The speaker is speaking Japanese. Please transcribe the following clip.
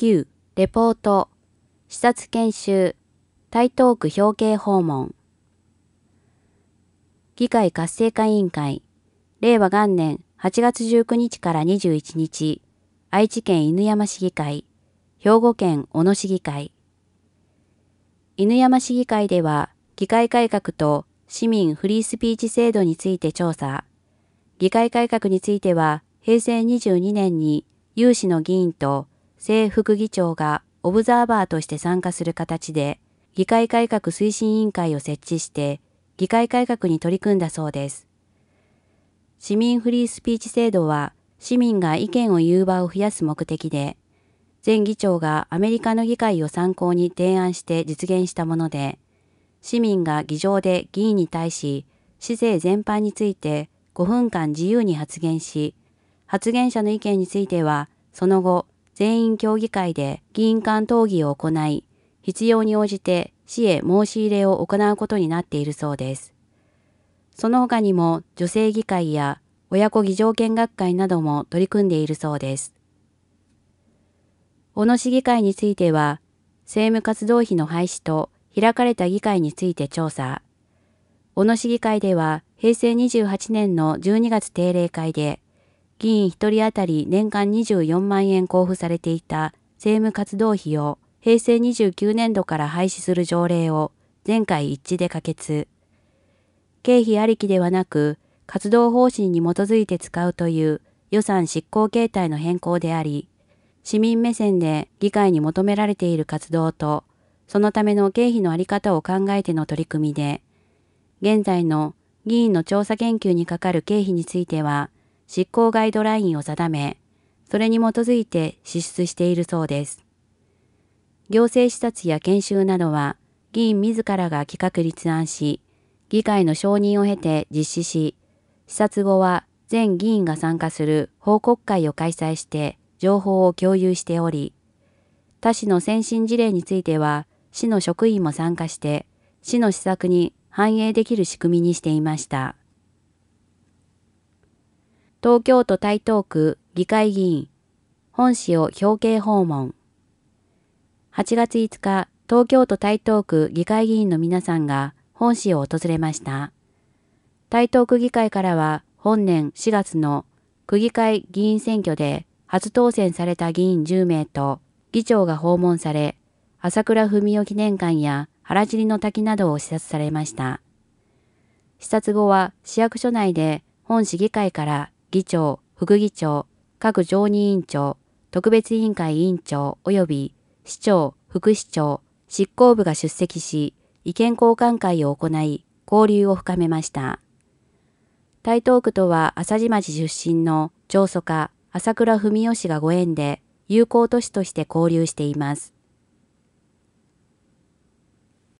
9、レポート、視察研修、台東区表敬訪問。議会活性化委員会、令和元年8月19日から21日、愛知県犬山市議会、兵庫県小野市議会。犬山市議会では、議会改革と市民フリースピーチ制度について調査。議会改革については、平成22年に有志の議員と正副議長がオブザーバーとして参加する形で、議会改革推進委員会を設置して、議会改革に取り組んだそうです。市民フリースピーチ制度は、市民が意見を言う場を増やす目的で、前議長がアメリカの議会を参考に提案して実現したもので、市民が議場で議員に対し、市政全般について5分間自由に発言し、発言者の意見については、その後、全員協議会で議員間討議を行い、必要に応じて市へ申し入れを行うことになっているそうです。その他にも女性議会や親子議場見学会なども取り組んでいるそうです。小野市議会については、政務活動費の廃止と開かれた議会について調査。小野市議会では、平成28年の12月定例会で、議員1人当たり年間24万円交付されていた政務活動費を平成29年度から廃止する条例を全会一致で可決。経費ありきではなく、活動方針に基づいて使うという予算執行形態の変更であり、市民目線で議会に求められている活動と、そのための経費のあり方を考えての取り組みで、現在の議員の調査研究にかかる経費については、執行ガイドラインを定め、それに基づいて支出しているそうです。行政視察や研修などは、議員自らが企画立案し、議会の承認を経て実施し、視察後は全議員が参加する報告会を開催して情報を共有しており、他市の先進事例については、市の職員も参加して、市の施策に反映できる仕組みにしていました。東京都台東区議会議員、本市を表敬訪問。8月5日、東京都台東区議会議員の皆さんが本市を訪れました。台東区議会からは本年4月の区議会議員選挙で初当選された議員10名と議長が訪問され、朝倉文夫記念館や原尻の滝などを視察されました。視察後は市役所内で本市議会から議長、副議長、各常任委員長、特別委員会委員長及び市長、副市長、執行部が出席し、意見交換会を行い、交流を深めました。台東区とは朝地町出身の長祖家朝倉文夫氏がご縁で友好都市として交流しています。